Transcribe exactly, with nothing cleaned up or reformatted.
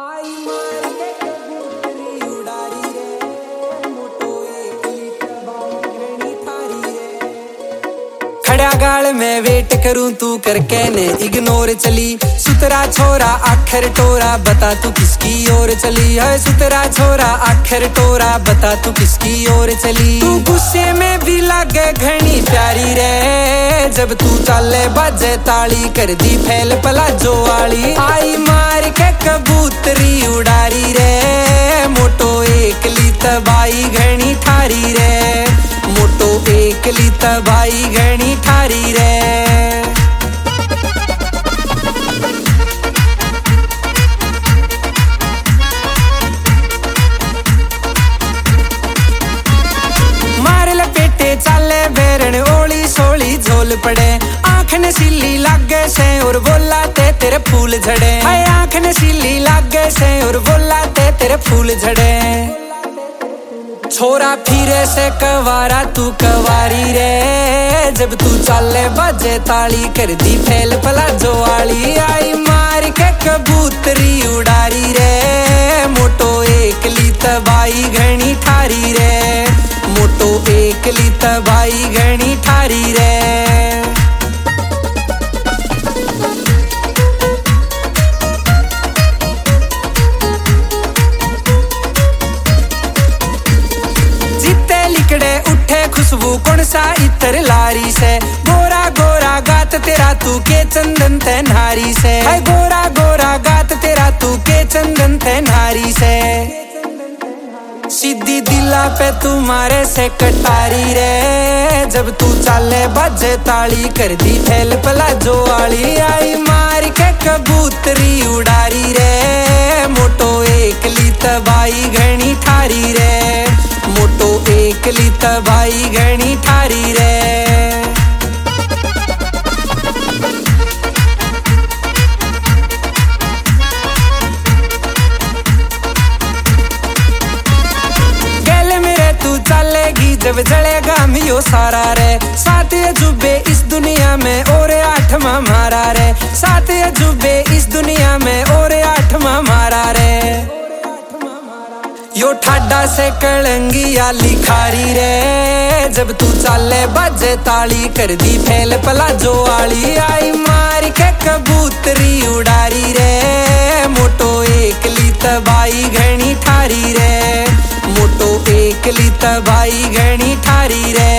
आई मार के कबूतरी उड़ारी रे, मोटो एक लीटर बाल घनी थारी रे। खड़ा गाल में वेट करूं तू करके ने इग्नोर चली, सुतरा छोरा आखिर टोरा बता तू किसकी ओर चली है। सुतरा छोरा आखिर टोरा बता तू किसकी ओर चली। तू गुस्से में भी लागे घनी प्यारी रे, जब तू चाले बाजे ताली कर दी फैल पला जो वाली। आई मार के कबूतरी उड़ारी रे, मोटो एक ली तबाई घनी ठारी रे, मोटो एक ली तबाई घनी ठारी रे। मार लपेटे चाले बेरन ओली सोली झोल पड़े, आँख नशीली लागे से और बोला ते तेरे फूल झड़े। हाय आँख नशीली लागे से और बोला ते तेरे फूल झड़े। छोरा फिरे से कवारा तू कवारी रे, जब तू चाले बाजे ताली कर दी फैल पला जो वाली। आई मार के कबूतरी उड़ारी रे, मोटो एक ली तबाई घनी ठारी रे, मोटो एक ली तबाई घनी ठारी रे। खुशबू कौन सा इतर लारी से, गोरा गोरा गात तेरा तू के चंदन ते नारी से। हाय गोरा गोरा गात तेरा तू के चंदन ते नारी से। सीधी दिला पे तुम्हारे से कटारी रे, जब तू चाले बाजे ताली कर दी फैल पला जो वाली। आई मार के कबूतरी उड़ारी रे, मोटो एक ली तबाई घनी ठारी रे, मोटो एक ली तबाई घनी ठारी रे। गले मेरे तू चलेगी जब जलेगा मियो सारा रे, सात अजूबे इस दुनिया में और आठवां मारा रे, सात अजूबे इस दुनिया में और आठवां मारा रे। यो ठाडा से कलंगिया लिखारी रे, जब तू चाले बाजे ताली कर दी फैल पला जो वाली। आई मार के कबूतरी उड़ारी रे, मोटो एक ली तबाई घनी ठारी रे, मोटो एक ली तबाई घनी ठारी रे।